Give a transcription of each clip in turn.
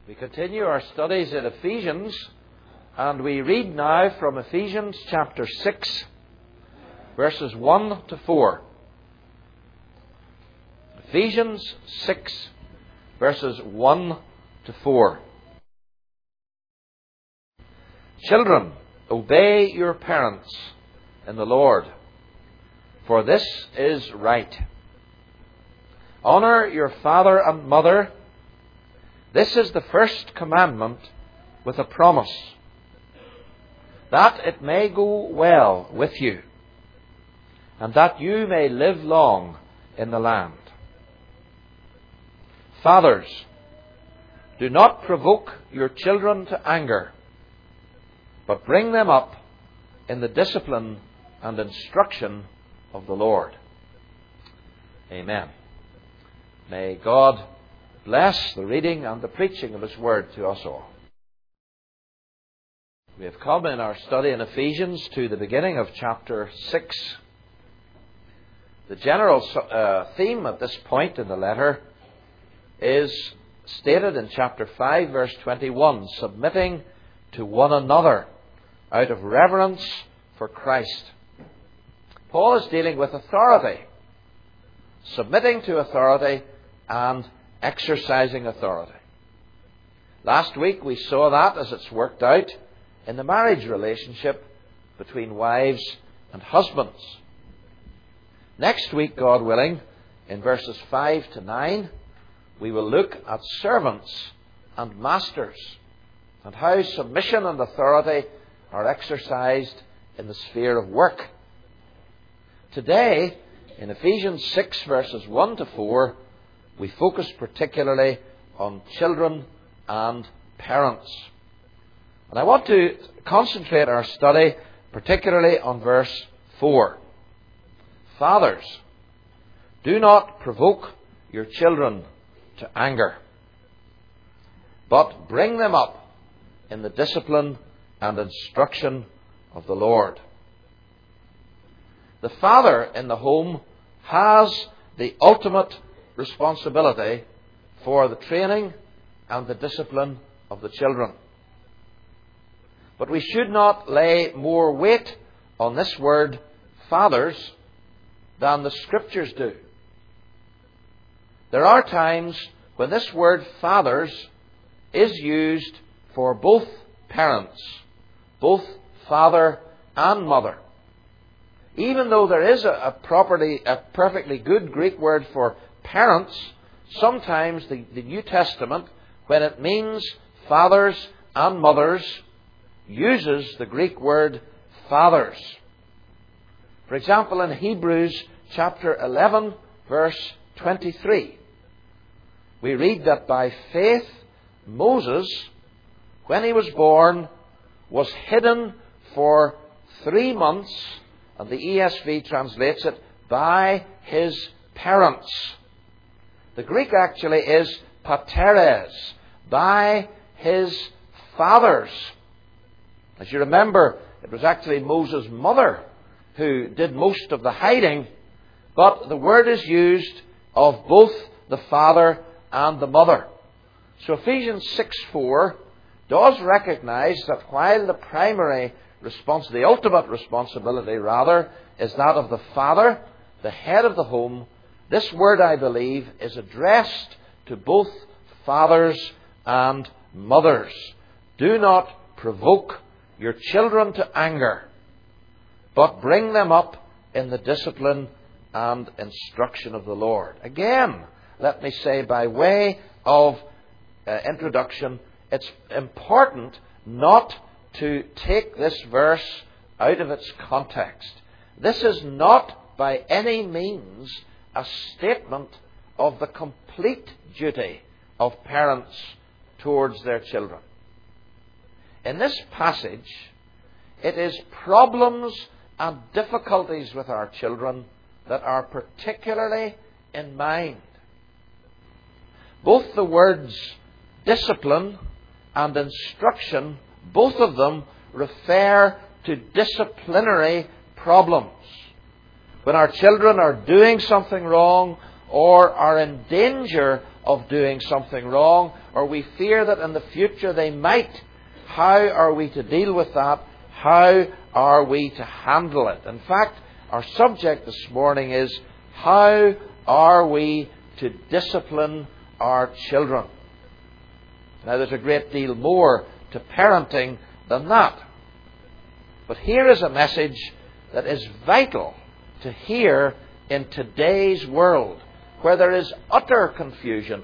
We continue our studies in Ephesians, and we read now from Ephesians chapter 6, verses 1 to 4. Ephesians 6, verses 1 to 4. Children, obey your parents in the Lord, for this is right. Honor your father and mother. This is the first commandment with a promise, that it may go well with you, and that you may live long in the land. Fathers, do not provoke your children to anger, but bring them up in the discipline and instruction of the Lord. Amen. May God bless the reading and the preaching of His Word to us all. We have come in our study in Ephesians to the beginning of chapter 6. The general theme at this point in the letter is stated in chapter 5, verse 21, submitting to one another out of reverence for Christ. Paul is dealing with authority, submitting to authority and exercising authority. Last week we saw that as it's worked out in the marriage relationship between wives and husbands. Next week, God willing, in verses 5 to 9, we will look at servants and masters and how submission and authority are exercised in the sphere of work. Today, in Ephesians 6 verses 1 to 4, we focus particularly on children and parents. And I want to concentrate our study particularly on verse 4. Fathers, do not provoke your children to anger, but bring them up in the discipline and instruction of the Lord. The father in the home has the ultimate responsibility for the training and the discipline of the children. But we should not lay more weight on this word, fathers, than the Scriptures do. There are times when this word, fathers, is used for both parents, both father and mother. Even though there is a perfectly good Greek word for parents, sometimes the New Testament, when it means fathers and mothers, uses the Greek word fathers. For example, in Hebrews chapter 11, verse 23, we read that by faith Moses, when he was born, was hidden for 3 months, and the ESV translates it, by his parents. The Greek actually is pateres, by his fathers. As you remember, it was actually Moses' mother who did most of the hiding, but the word is used of both the father and the mother. So Ephesians 6:4 does recognize that while the primary the ultimate responsibility rather, is that of the father, the head of the home, this word, I believe, is addressed to both fathers and mothers. Do not provoke your children to anger, but bring them up in the discipline and instruction of the Lord. Again, let me say by way of introduction, it's important not to take this verse out of its context. This is not by any means a statement of the complete duty of parents towards their children. In this passage, it is problems and difficulties with our children that are particularly in mind. Both the words discipline and instruction, both of them refer to disciplinary problems. When our children are doing something wrong, or are in danger of doing something wrong, or we fear that in the future they might, how are we to deal with that? How are we to handle it? In fact, our subject this morning is, how are we to discipline our children? Now, there's a great deal more to parenting than that. But here is a message that is vital to hear in today's world, where there is utter confusion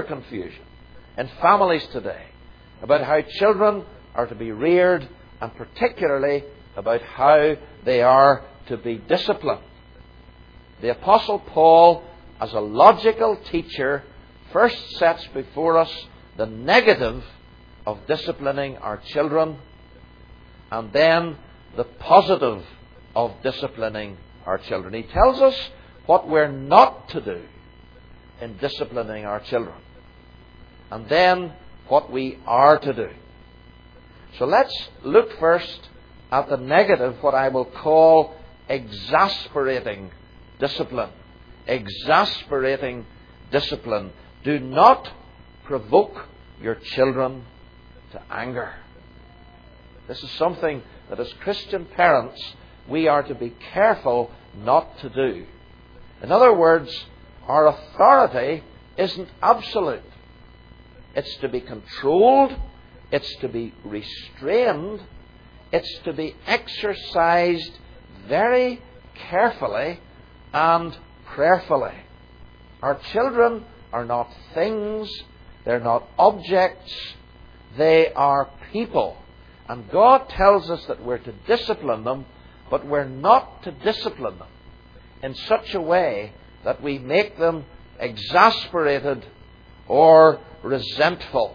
in families today about how children are to be reared, and particularly about how they are to be disciplined. The Apostle Paul, as a logical teacher, first sets before us the negative of disciplining our children, and then the positive of disciplining our children. He tells us what we're not to do in disciplining our children, and then what we are to do. So let's look first at the negative, what I will call exasperating discipline. Exasperating discipline. Do not provoke your children to anger. This is something that as Christian parents we are to be careful not to do. In other words, our authority isn't absolute. It's to be controlled, it's to be restrained, it's to be exercised very carefully and prayerfully. Our children are not things, they're not objects, they are people. And God tells us that we're to discipline them, but we're not to discipline them in such a way that we make them exasperated or resentful.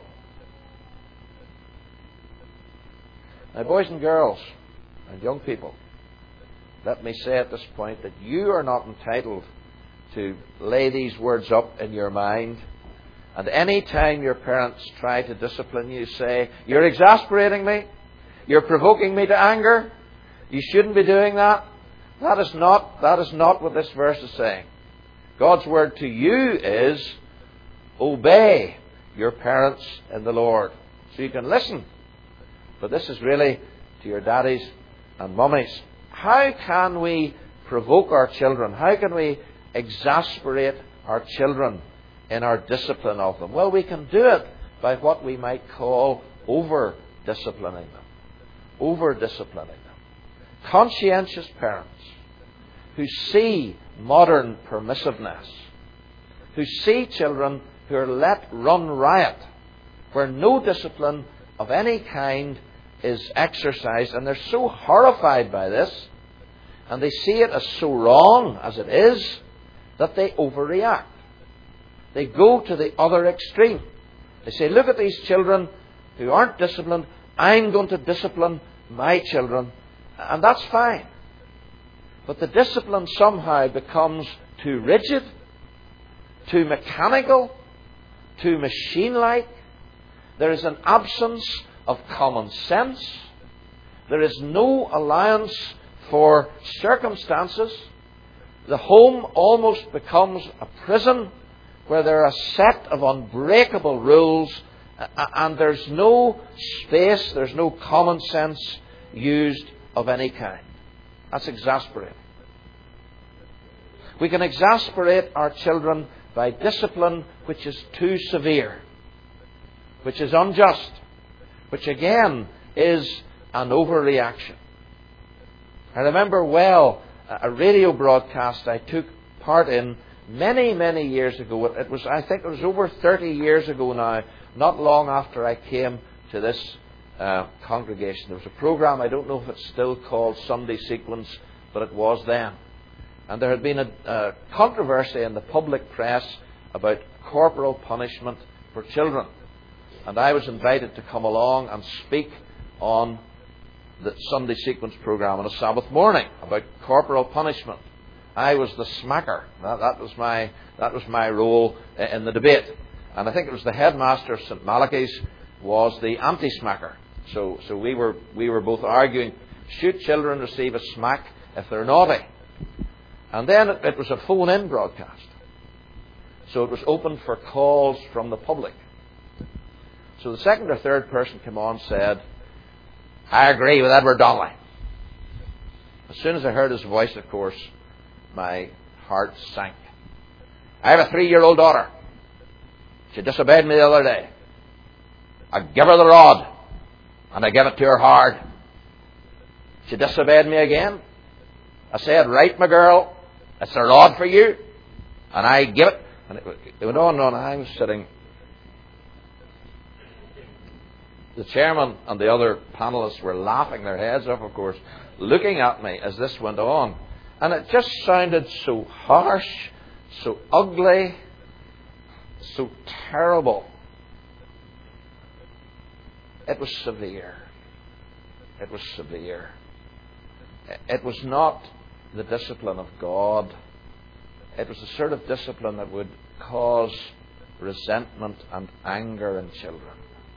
Now, boys and girls and young people, let me say at this point that you are not entitled to lay these words up in your mind, and any time your parents try to discipline you, say, "You're exasperating me, you're provoking me to anger, you shouldn't be doing that." That is not what this verse is saying. God's word to you is, obey your parents in the Lord. So you can listen. But this is really to your daddies and mummies. How can we provoke our children? How can we exasperate our children in our discipline of them? Well, we can do it by what we might call over-disciplining them. Over-disciplining them. Conscientious parents who see modern permissiveness, who see children who are let run riot, where no discipline of any kind is exercised, and they're so horrified by this, and they see it as so wrong as it is, that they overreact. They go to the other extreme. They say, "Look at these children who aren't disciplined, I'm going to discipline my children," and that's fine. But the discipline somehow becomes too rigid, too mechanical, too machine-like. There is an absence of common sense. There is no allowance for circumstances. The home almost becomes a prison where there are a set of unbreakable rules, and there's no space, there's no common sense used of any kind. That's exasperating. We can exasperate our children by discipline which is too severe, which is unjust, which again is an overreaction. I remember well a radio broadcast I took part in many, many years ago. I think it was over 30 years ago now, not long after I came to this congregation. There was a program, I don't know if it's still called Sunday Sequence, but it was then. And there had been a controversy in the public press about corporal punishment for children. And I was invited to come along and speak on the Sunday Sequence program on a Sabbath morning about corporal punishment. I was the smacker. That was my role in the debate. And I think it was the headmaster of St. Malachy's was the anti-smacker. So we were both arguing, should children receive a smack if they're naughty? And then it was a phone-in broadcast. So it was open for calls from the public. So the second or third person came on and said, I agree with Edward Donnelly. As soon as I heard his voice, of course, my heart sank. I have a 3-year-old daughter. She disobeyed me the other day. I give her the rod, and I give it to her hard. She disobeyed me again. I said, right, my girl, it's a rod for you, and I give it. And it went on and on. I was sitting. The chairman and the other panelists were laughing their heads off, of course, looking at me as this went on. And it just sounded so harsh, so ugly, so terrible. It was severe. It was severe. It was not the discipline of God. It was the sort of discipline that would cause resentment and anger in children.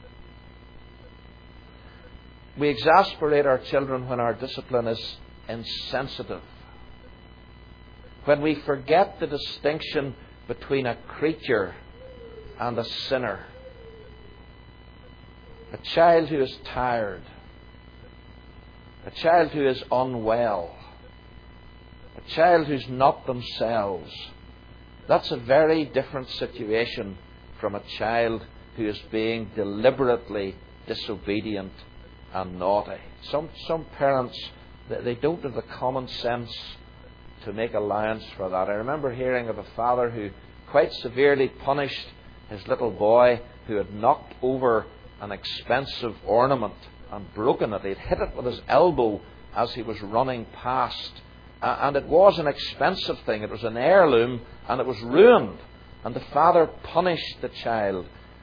We exasperate our children when our discipline is insensitive. When we forget the distinction between a creature and a sinner. A child who is tired. A child who is unwell. A child who's not themselves. That's a very different situation from a child who is being deliberately disobedient and naughty. Some parents, they don't have the common sense to make allowance for that. I remember hearing of a father who quite severely punished his little boy who had knocked over an expensive ornament and broken it. He'd hit it with his elbow as he was running past. And it was an expensive thing. It was an heirloom and it was ruined. And the father punished the child.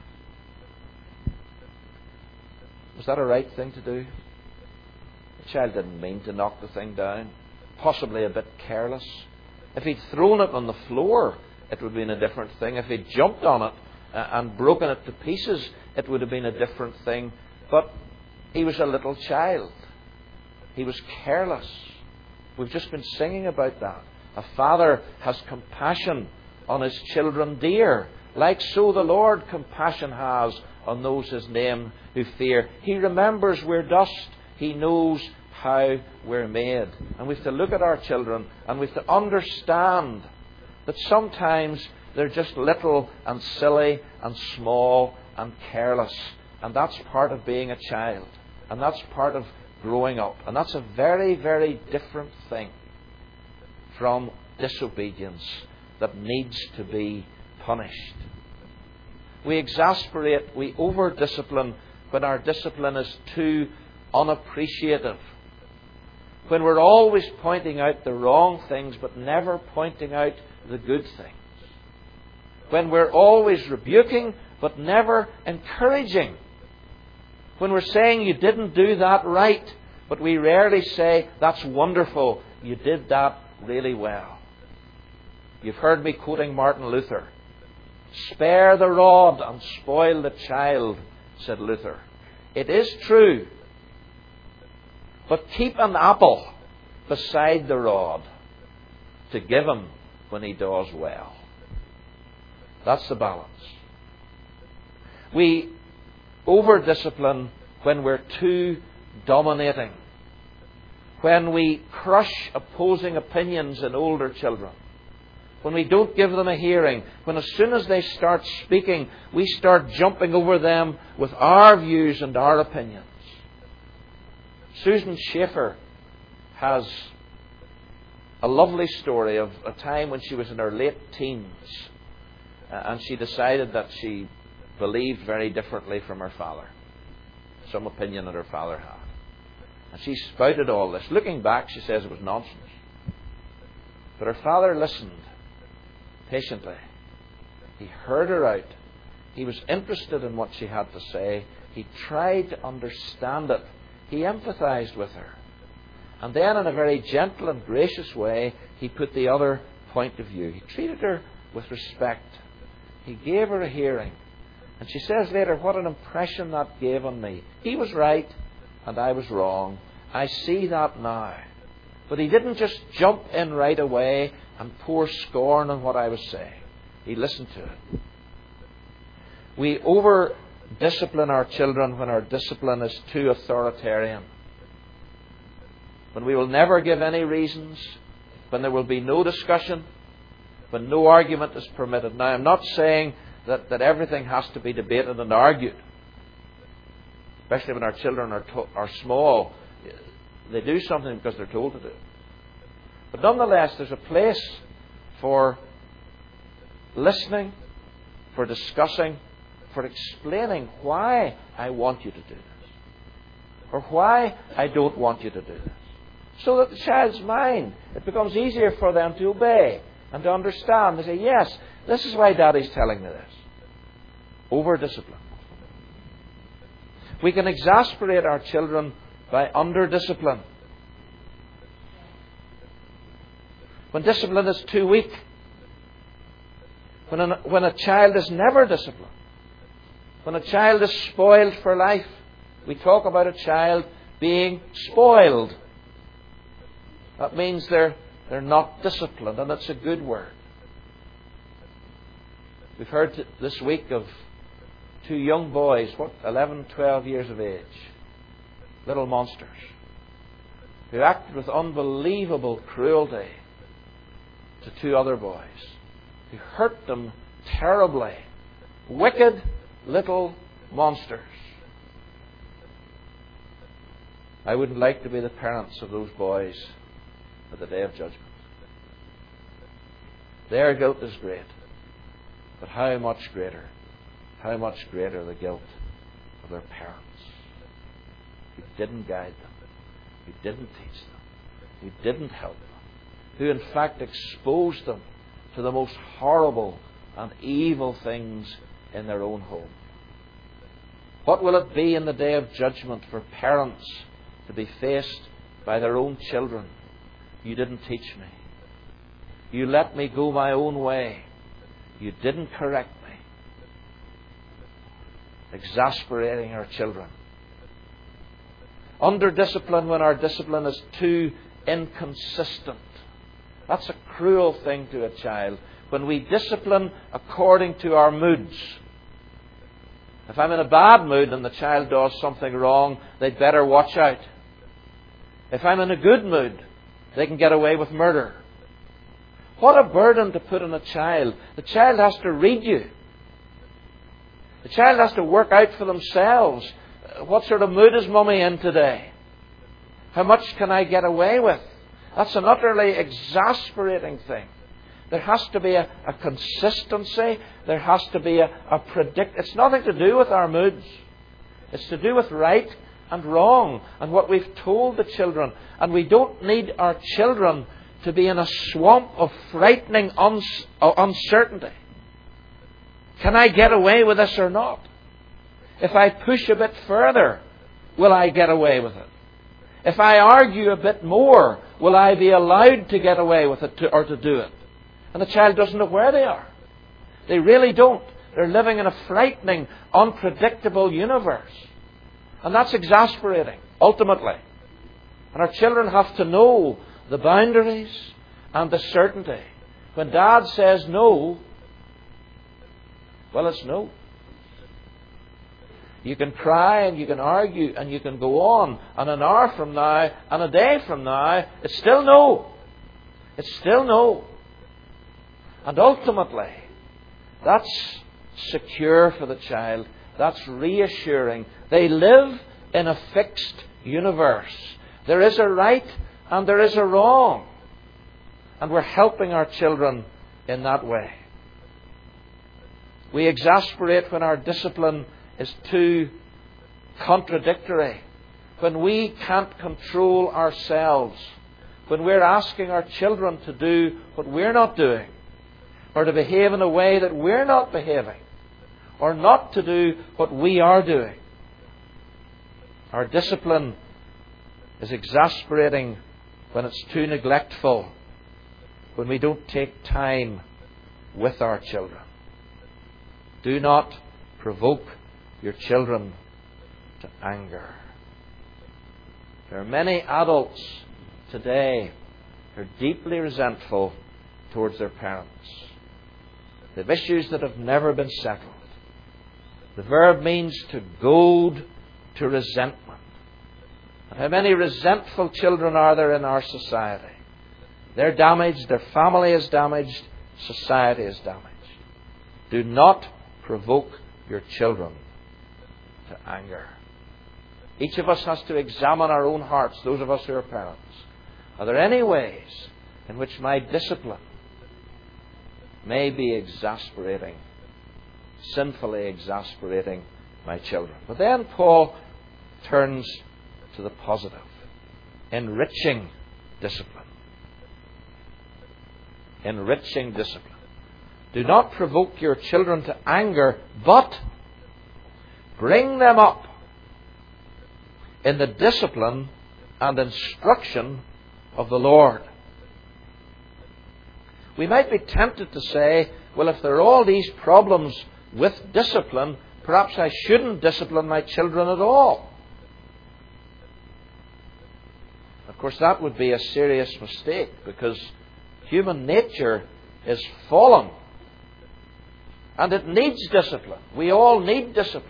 Was that a right thing to do? The child didn't mean to knock the thing down. Possibly a bit careless. If he'd thrown it on the floor, it would have been a different thing. If he'd jumped on it and broken it to pieces, it would have been a different thing. But he was a little child. He was careless. We've just been singing about that. A father has compassion on his children dear. Like so the Lord compassion has on those his name who fear. He remembers we're dust. He knows how we're made. And we have to look at our children and we have to understand that sometimes they're just little and silly and small and careless. And that's part of being a child. And that's part of growing up. And that's a very, very different thing from disobedience that needs to be punished. We exasperate, we over-discipline when our discipline is too unappreciative. When we're always pointing out the wrong things but never pointing out the good things. When we're always rebuking but never encouraging. When we're saying you didn't do that right, but we rarely say, that's wonderful, you did that really well. You've heard me quoting Martin Luther. Spare the rod and spoil the child, said Luther. It is true, but keep an apple beside the rod to give him when he does well. That's the balance. We over-discipline when we're too dominating. When we crush opposing opinions in older children. When we don't give them a hearing. When as soon as they start speaking, we start jumping over them with our views and our opinions. Susan Schaefer has a lovely story of a time when she was in her late teens. And she decided that she believed very differently from her father. Some opinion that her father had. And she spouted all this. Looking back, she says it was nonsense. But her father listened patiently. He heard her out. He was interested in what she had to say. He tried to understand it. He empathized with her. And then in a very gentle and gracious way, he put the other point of view. He treated her with respect. He gave her a hearing. And she says later, what an impression that gave on me. He was right and I was wrong. I see that now. But he didn't just jump in right away and pour scorn on what I was saying. He listened to it. We over-discipline our children when our discipline is too authoritarian. When we will never give any reasons, when there will be no discussion, when no argument is permitted. Now, I'm not saying that everything has to be debated and argued, especially when our children are small. They do something because they're told to do it. But nonetheless, there's a place for listening, for discussing, for explaining why I want you to do this, or why I don't want you to do this. So that the child's mind, it becomes easier for them to obey and to understand. They say, yes, this is why Daddy's telling me this. Over-discipline. We can exasperate our children by under-discipline. When discipline is too weak, when a child is never disciplined, when a child is spoiled for life, we talk about a child being spoiled. That means they're not disciplined, and it's a good word. We've heard this week of two young boys, 11, 12 years of age, little monsters, who acted with unbelievable cruelty to two other boys, who hurt them terribly. Wicked little monsters. I wouldn't like to be the parents of those boys at the day of judgment. Their guilt is great, but how much greater the guilt of their parents, who didn't guide them, who didn't teach them, who didn't help them, who in fact exposed them to the most horrible and evil things in their own home. What will it be in the day of judgment for parents to be faced by their own children? You didn't teach me. You let me go my own way. You didn't correct me. Exasperating our children. Under discipline when our discipline is too inconsistent. That's a cruel thing to a child. When we discipline according to our moods. If I'm in a bad mood and the child does something wrong, they'd better watch out. If I'm in a good mood, they can get away with murder. What a burden to put on a child. The child has to read you. The child has to work out for themselves. What sort of mood is Mummy in today? How much can I get away with? That's an utterly exasperating thing. There has to be a consistency. There has to be a predict. It's nothing to do with our moods. It's to do with right and wrong and what we've told the children. And we don't need our children to be in a swamp of frightening uncertainty. Can I get away with this or not? If I push a bit further, will I get away with it? If I argue a bit more, will I be allowed to get away with it or to do it? And the child doesn't know where they are. They really don't. They're living in a frightening, unpredictable universe. And that's exasperating, ultimately. And our children have to know the boundaries and the certainty. When Dad says no, well, it's no. You can cry and you can argue and you can go on. And an hour from now and a day from now, it's still no. It's still no. And ultimately, that's secure for the child. That's reassuring. They live in a fixed universe. There is a right and there is a wrong. And we're helping our children in that way. We exasperate when our discipline is too contradictory. When we can't control ourselves. When we're asking our children to do what we're not doing. Or to behave in a way that we're not behaving. Or not to do what we are doing. Our discipline is exasperating when it's too neglectful. When we don't take time with our children. Do not provoke your children to anger. There are many adults today who are deeply resentful towards their parents. They have issues that have never been settled. The verb means to goad to resentment. And how many resentful children are there in our society? They're damaged, their family is damaged, society is damaged. Do not provoke your children to anger. Each of us has to examine our own hearts, those of us who are parents. Are there any ways in which my discipline may be exasperating, sinfully exasperating my children? But then Paul turns to the positive, enriching discipline. Enriching discipline. Do not provoke your children to anger, but bring them up in the discipline and instruction of the Lord. We might be tempted to say, well, if there are all these problems with discipline, perhaps I shouldn't discipline my children at all. Of course, that would be a serious mistake, because human nature is fallen. And it needs discipline. We all need discipline.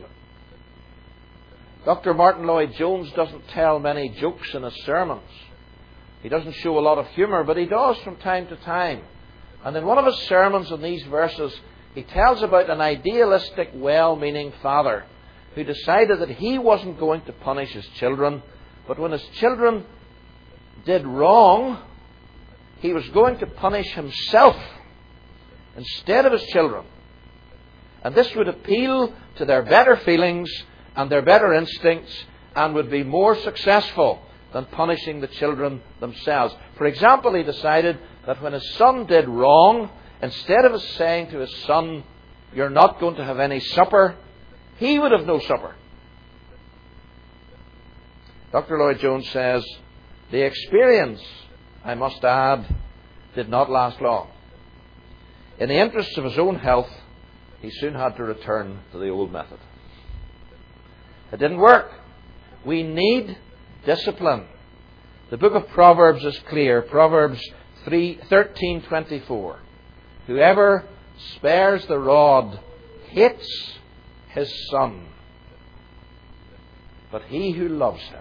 Dr. Martin Lloyd-Jones doesn't tell many jokes in his sermons. He doesn't show a lot of humour, but he does from time to time. And in one of his sermons on these verses, he tells about an idealistic, well-meaning father who decided that he wasn't going to punish his children, but when his children did wrong, he was going to punish himself instead of his children. And this would appeal to their better feelings and their better instincts, and would be more successful than punishing the children themselves. For example, he decided that when his son did wrong, instead of saying to his son, "You're not going to have any supper," he would have no supper. Dr. Lloyd-Jones says, the experience, I must add, did not last long. In the interests of his own health, he soon had to return to the old method. It didn't work. We need discipline. The book of Proverbs is clear. Proverbs 13:24. Whoever spares the rod hates his son, but he who loves him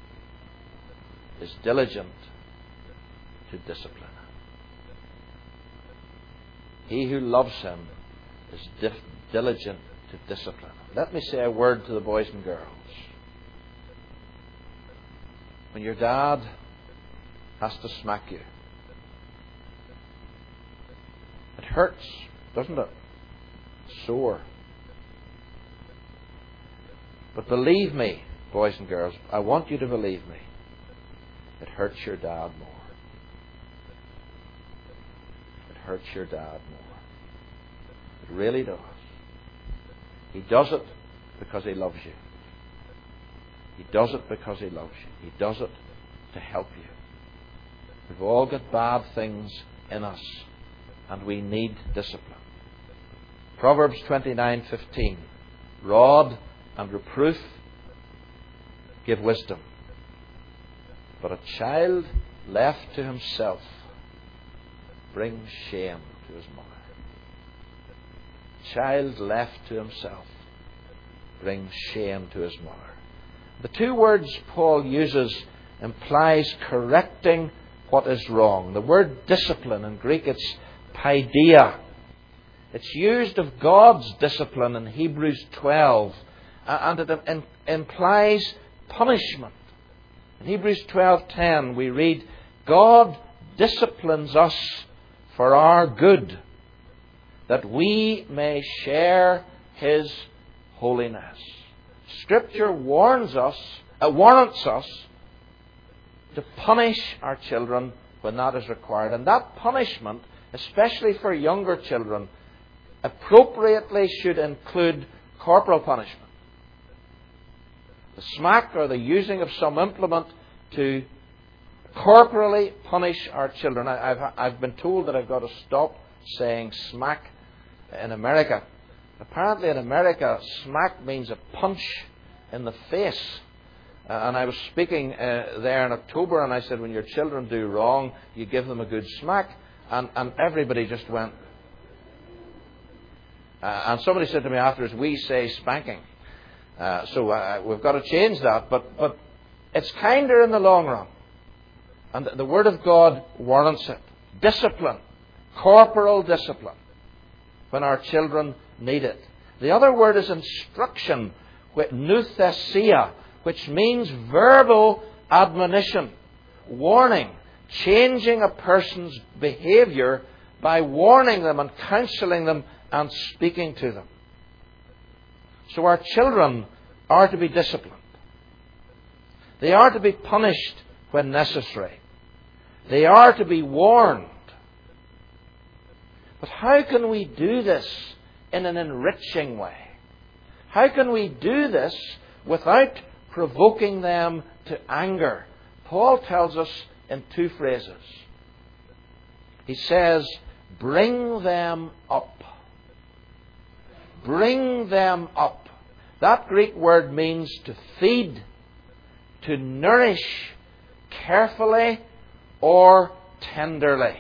is diligent to discipline. He who loves him is diligent to discipline. Let me say a word to the boys and girls. When your dad has to smack you, it hurts, doesn't it? It's sore. But believe me, boys and girls, I want you to believe me, it hurts your dad more. It hurts your dad more. It really does. He does it because he loves you. He does it because he loves you. He does it to help you. We've all got bad things in us, and we need discipline. Proverbs 29:15. Rod and reproof give wisdom, but a child left to himself brings shame to his mother. Child left to himself brings shame to his mother. The two words Paul uses implies correcting what is wrong. The word discipline in Greek, it's paideia. It's used of God's discipline in Hebrews 12, and it implies punishment. In Hebrews 12:10 we read, God disciplines us for our good, that we may share His holiness. Scripture warrants us to punish our children when that is required. And that punishment, especially for younger children, appropriately should include corporal punishment. The smack or the using of some implement to corporally punish our children. I've been told that I've got to stop saying smack in America. Apparently in America, smack means a punch in the face. And I was speaking there in October, and I said, when your children do wrong, you give them a good smack. And everybody just went. And somebody said to me afterwards, we say spanking. So we've got to change that. But it's kinder in the long run. And the Word of God warrants it. Discipline. Corporal discipline. When our children need it. The other word is instruction. Nouthesia. Which means verbal admonition. Warning. Changing a person's behaviour by warning them and counselling them and speaking to them. So our children are to be disciplined. They are to be punished when necessary. They are to be warned. But how can we do this in an enriching way? How can we do this without provoking them to anger? Paul tells us in two phrases. He says, bring them up. Bring them up. That Greek word means to feed, to nourish carefully or tenderly.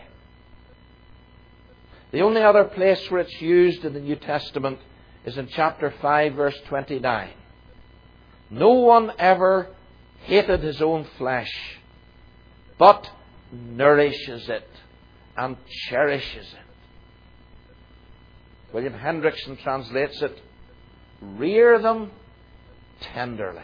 The only other place where it's used in the New Testament is in chapter 5, verse 29. No one ever hated his own flesh, but nourishes it and cherishes it. William Hendrickson translates it, rear them tenderly.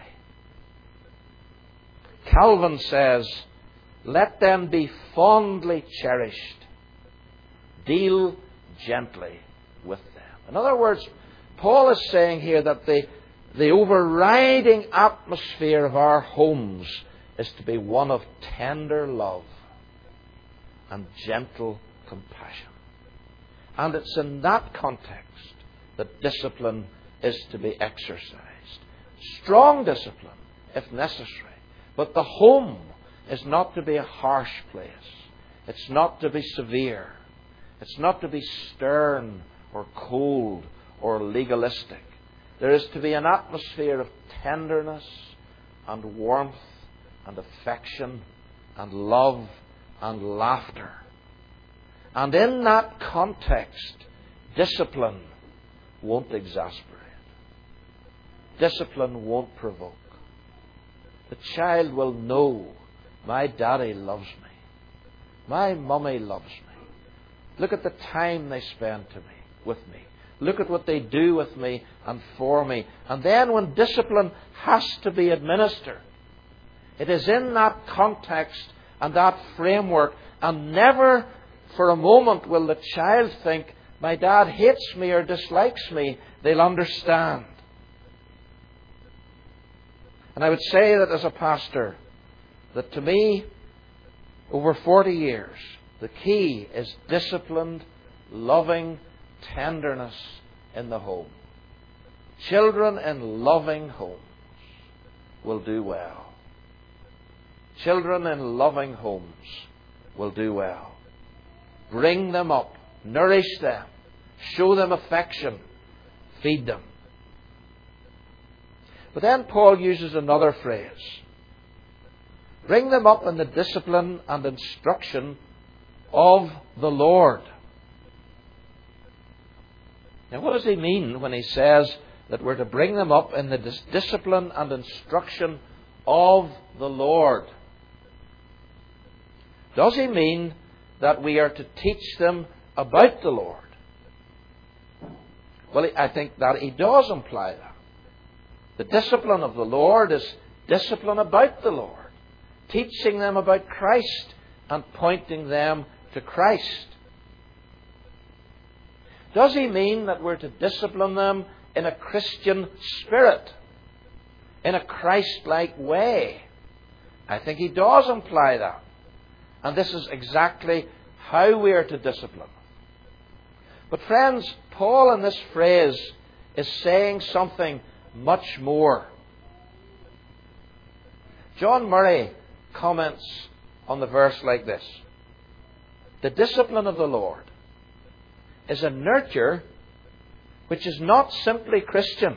Calvin says, let them be fondly cherished. Deal gently with them. In other words, Paul is saying here that the overriding atmosphere of our homes is to be one of tender love and gentle compassion. And it's in that context that discipline is to be exercised. Strong discipline, if necessary. But the home is not to be a harsh place. It's not to be severe. It's not to be stern or cold or legalistic. There is to be an atmosphere of tenderness and warmth and affection and love and laughter. And in that context, discipline won't exasperate. Discipline won't provoke. The child will know, my daddy loves me. My mummy loves me. Look at the time they spend with me. Look at what they do with me and for me. And then when discipline has to be administered, it is in that context and that framework, and never for a moment will the child think, my dad hates me or dislikes me. They'll understand. And I would say that as a pastor, that to me, over 40 years, the key is disciplined, loving tenderness in the home. Children in loving homes will do well. Children in loving homes will do well. Bring them up, nourish them, show them affection, feed them. But then Paul uses another phrase. Bring them up in the discipline and instruction of the Lord. Now, what does he mean when he says that we're to bring them up in the discipline and instruction of the Lord? Does he mean that we are to teach them about the Lord? Well, I think that he does imply that. The discipline of the Lord is discipline about the Lord. Teaching them about Christ and pointing them to Christ. Does he mean that we're to discipline them in a Christian spirit? In a Christ-like way? I think he does imply that. And this is exactly how we are to discipline. But friends, Paul in this phrase is saying something much more. John Murray comments on the verse like this. The discipline of the Lord is a nurture which is not simply Christian,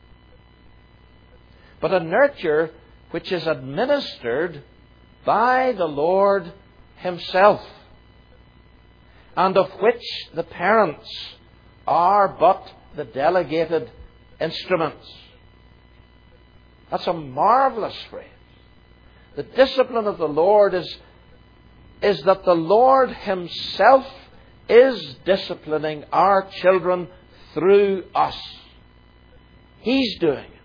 but a nurture which is administered by the Lord Himself, and of which the parents are but the delegated instruments. That's a marvelous phrase. The discipline of the Lord is that the Lord Himself is disciplining our children through us. He's doing it.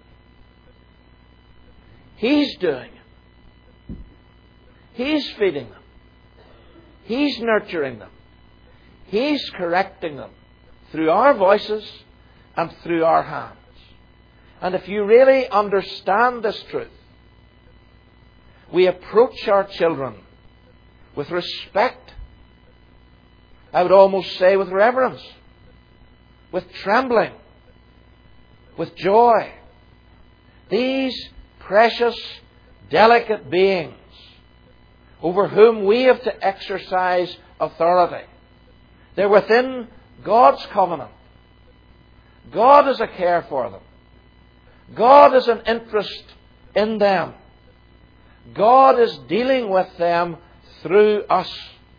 He's doing it. He's feeding them. He's nurturing them. He's correcting them through our voices and through our hands. And if you really understand this truth, we approach our children with respect. I would almost say with reverence, with trembling, with joy. These precious, delicate beings over whom we have to exercise authority. They're within God's covenant. God has a care for them. God has an interest in them. God is dealing with them through us.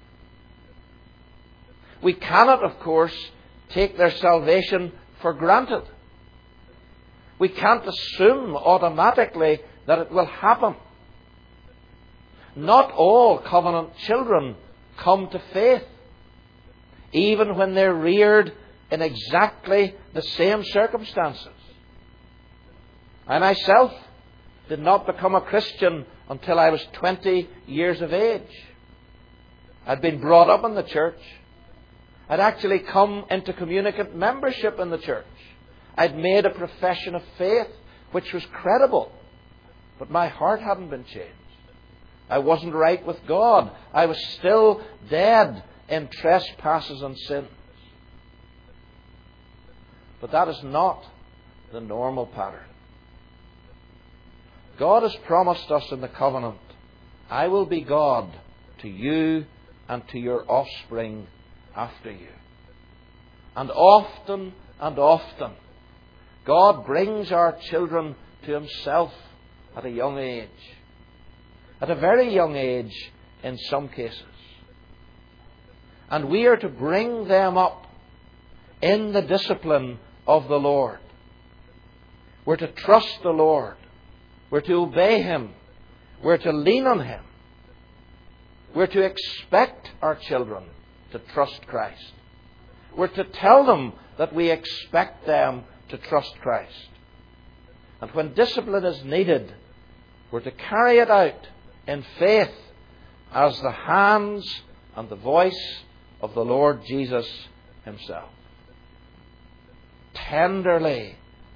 We cannot, of course, take their salvation for granted. We can't assume automatically that it will happen. Not all covenant children come to faith, even when they're reared in exactly the same circumstances. I myself did not become a Christian until I was 20 years of age. I'd been brought up in the church. I'd actually come into communicant membership in the church. I'd made a profession of faith which was credible. But my heart hadn't been changed. I wasn't right with God. I was still dead in trespasses and sins. But that is not the normal pattern. God has promised us in the covenant, I will be God to you and to your offspring after you. And often, God brings our children to Himself at a young age. At a very young age in some cases. And we are to bring them up in the discipline of the Lord. We're to trust the Lord. We're to obey Him. We're to lean on Him. We're to expect our children to trust Christ. We're to tell them that we expect them to trust Christ. And when discipline is needed, we're to carry it out in faith as the hands and the voice of the Lord Jesus Himself. Tenderly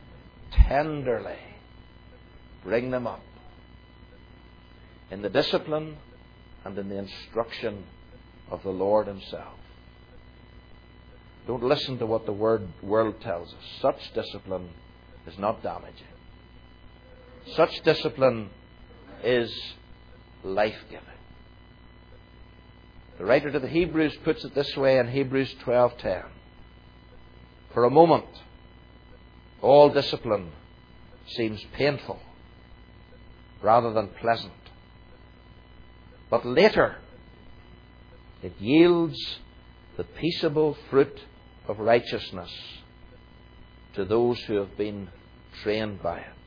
bring them up in the discipline and in the instruction of the Lord Himself. Don't listen to what the world tells us. Such discipline is not damaging. Such discipline is life-giving. The writer to the Hebrews puts it this way in Hebrews 12:10. For a moment, all discipline seems painful rather than pleasant. But later, it yields the peaceable fruit of righteousness to those who have been trained by it.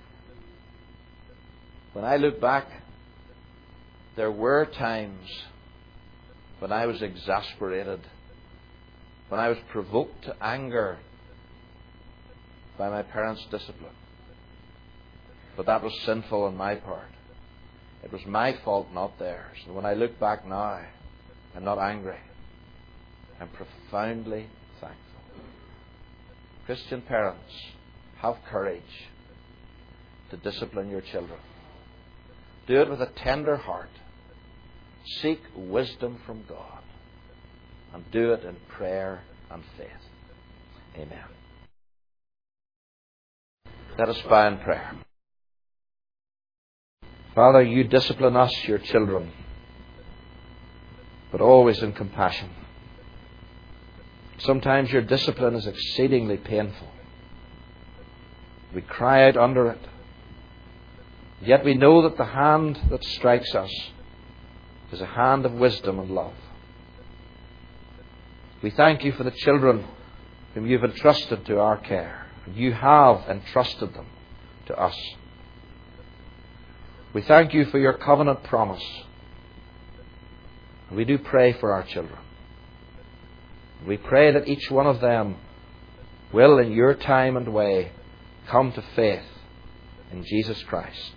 When I look back, there were times when I was exasperated, when I was provoked to anger by my parents' discipline. But that was sinful on my part. It was my fault, not theirs. And when I look back now, I'm not angry. I'm profoundly thankful. Christian parents, have courage to discipline your children. Do it with a tender heart. Seek wisdom from God. And do it in prayer and faith. Amen. Let us bow in prayer. Father, you discipline us, your children, but always in compassion. Sometimes your discipline is exceedingly painful. We cry out under it. Yet we know that the hand that strikes us is a hand of wisdom and love. We thank you for the children whom you've entrusted to our care. And you have entrusted them to us. We thank you for your covenant promise. And we do pray for our children. We pray that each one of them will, in your time and way, come to faith in Jesus Christ.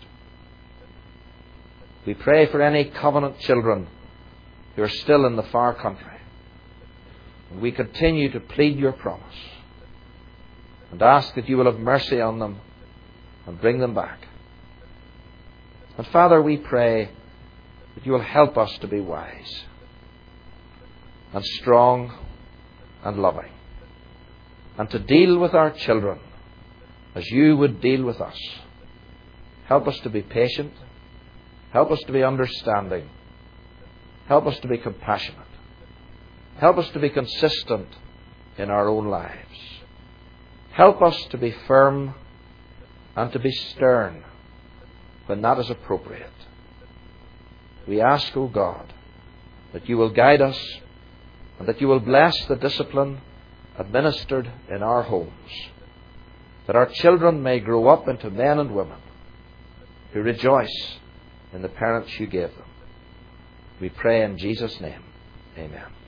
We pray for any covenant children who are still in the far country. And we continue to plead your promise and ask that you will have mercy on them and bring them back. And Father, we pray that you will help us to be wise and strong and loving, and to deal with our children as you would deal with us. Help us to be patient. Help us to be understanding. Help us to be compassionate. Help us to be consistent in our own lives. Help us to be firm and to be stern when that is appropriate. We ask, O God, that you will guide us and that you will bless the discipline administered in our homes, that our children may grow up into men and women who rejoice in the parents you gave them. We pray in Jesus' name. Amen.